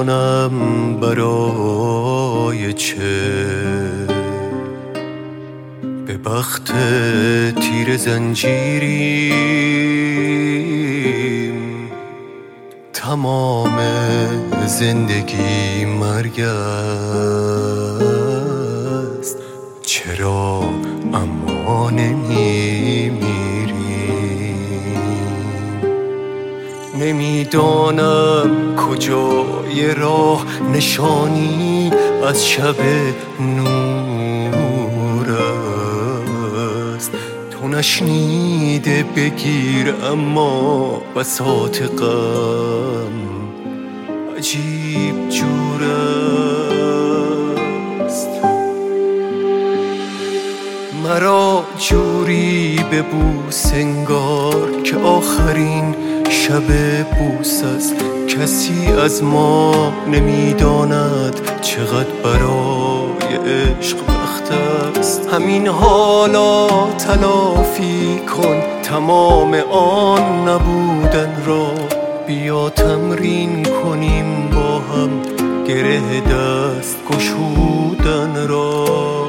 نمیدانم برای چه به بخت تیر زنجیریم، تمام زندگی مرگ است. چرا اما نمیمیریم؟ نمیدانم کجای راه نشانی از شب نور است. تو نشنیده بگیر اما بساط غم عجیب جور است. مرا جوری ببوس انگار که آخرین شب بوس است. کسی از ما نمیداند چقدر برای عشق وقت است. همین حالا تلافی کن تمام آن نبودن را. بیا تمرین کنیم با هم گره دست گشودن را.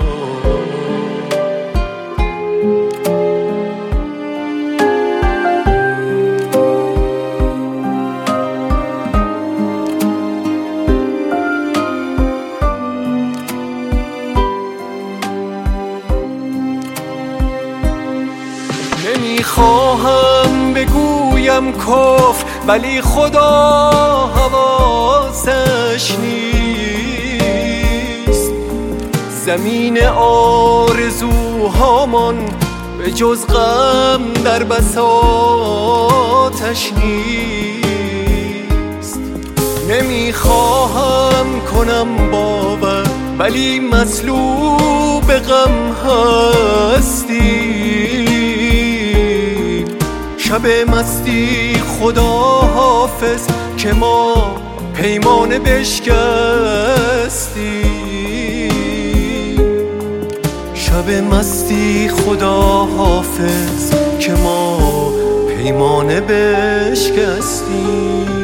نمیخواهم بگویم کفر ولی خدا حواسش نیست. زمین آرزوهامان به جز غم در بساطش نیست. نمیخواهم کنم باور ولی مصلوب غم هستی. شب مستی خدا حافظ که ما پیمانه بشکستیم. شب مستی خدا حافظ که ما پیمانه بشکستیم.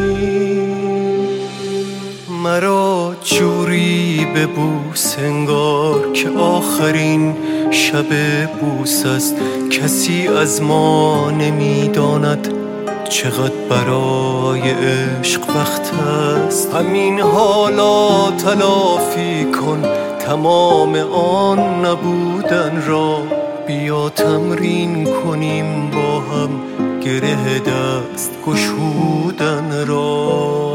مرا جوری ببوس انگار که آخرین شب بوس است. کسی از ما نمیداند چقدر برای عشق وقت است. همین حالا تلافی کن تمام آن نبودن را. بیا تمرین کنیم با هم گره دست گشودن را.